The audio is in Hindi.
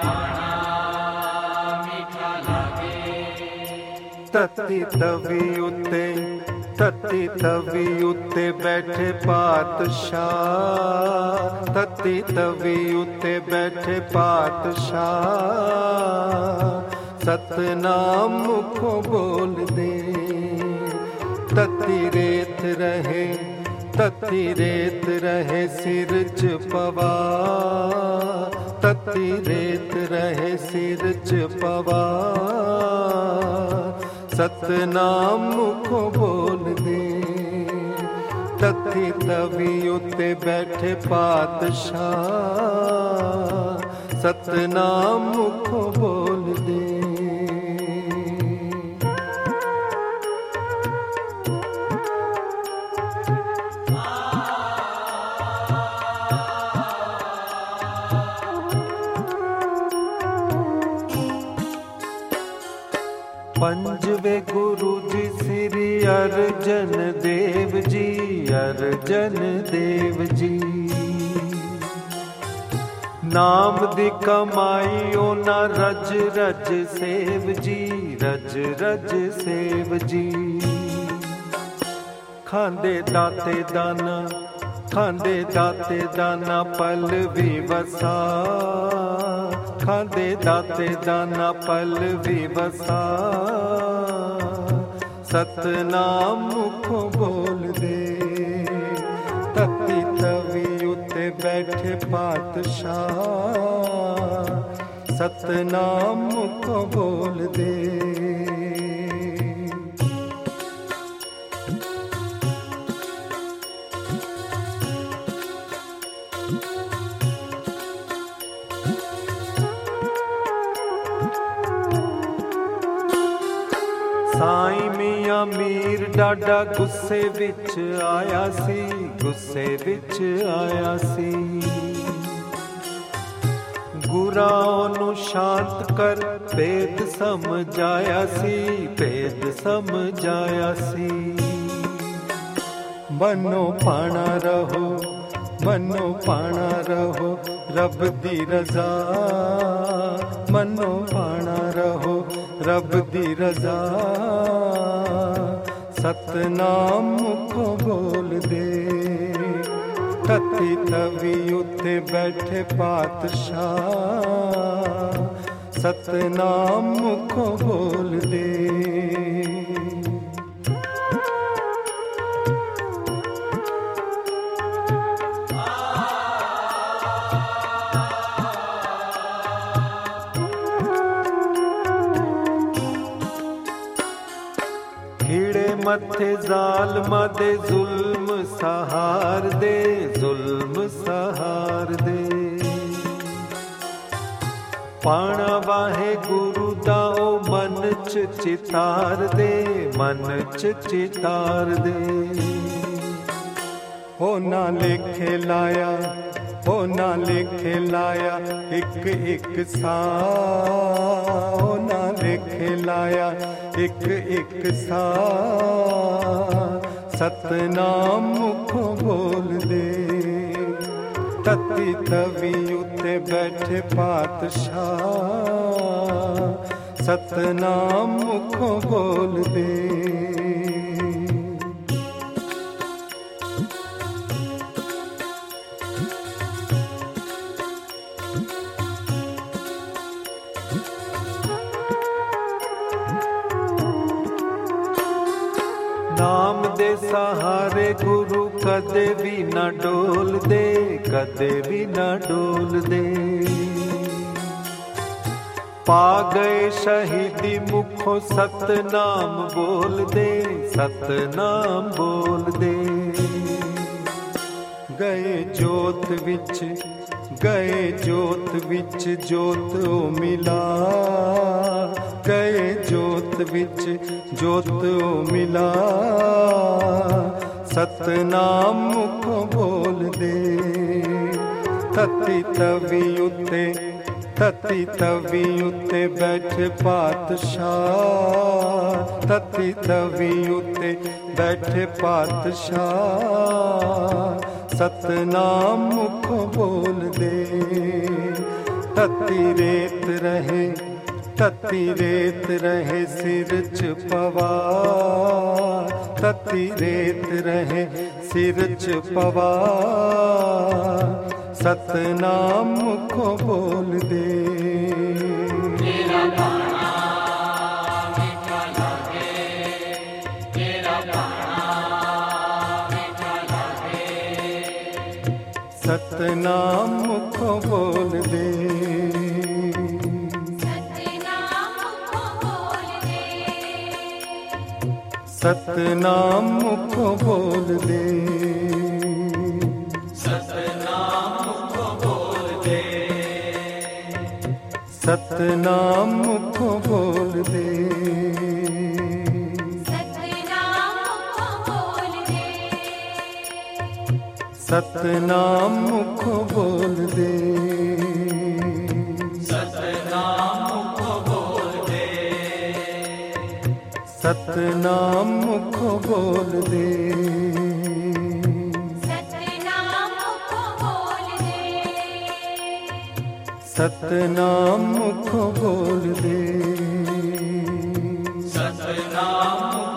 तत्ती तवी उत्ते बैठे पातशाह, तत्ती तवी उत्ते बैठे पातशाह, सतनाम मुखों बोल दे। तत्ती रेत रहे सिर च पवा, तत्ती रेत रहे सिर च पवा, सतनाम मुखों बोल दे। तत्ती तवी उत्ते बैठे पातशाह, सतनाम मुखों बोल दे। पंजवे गुरु जी श्री अर्जन देव जी, अर्जन देव जी। नाम दी कमाई ओना रज रज सेव जी, रज रज सेव जी। खांदे दाते दाना पल भी वसा, खांदे दाते दाना पल भी वसा, सतनाम मुखों बोल दे। तत्ती तवी उत्ते बैठे पातशाह, सतनाम मुखों बोल दे। साईं मियां मीर डाडा गुस्से विच आया सी, गुस्से विच आया सी। गुरां नू शांत कर भेद समझाया सी, भेद समझाया सी। मनो पाना रहो रब दी रजा, मनो पाना रहो रब दी रजा, सतनाम मुखों बोल दे। तत्ती तवी उत्ते बैठे पातशाह, सतनाम मुखों बोल दे। मथे जालमा दे जुल्म सहार दे, जुल्म सहार दे। पाना वाहे गुरु दा ओ मन च चितार दे, मन च चितार दे। हो ना लेखे लाया एक एक सा, हो ना लेखे लाया एक एक सा, सतनाम मुखों बोल दे। तत्ती तवी उत्ते बैठे पातशाह, सतनाम मुखों बोल दे। नाम दे सहारे गुरु कदे भी न डोल दे, कदे भी न डोल दे। पा गए शहीदी मुखों सतनाम बोल दे, सतनाम बोल दे। गए जोत विच जोत ओ मिला, गए जोत विच जोत ओ मिला, सतनाम मुखों बोल दे। तत्ती तवी उत्ते बैठे पातशाह, तत्ती तवी उत्ते बैठे पातशाह, सतनाम मुखों बोल दे। तती रेत रहे सिर च पवार, तती रेत रहे सिर च पवार, सतनाम को बोल दे। तेरा बाणा मीठा लागे, तेरा बाणा मीठा लागे, सतनाम को बोल दे। सतनाम को बोल दे। सतनाम को बोल दे, सतनाम को बोल दे। सतनाम को बोल दे, सतनाम को बोल दे। सतनाम को बोल दे, सतनाम को बोल दे। सतनाम को बोल दे, सतनाम को बोल दे। सतनाम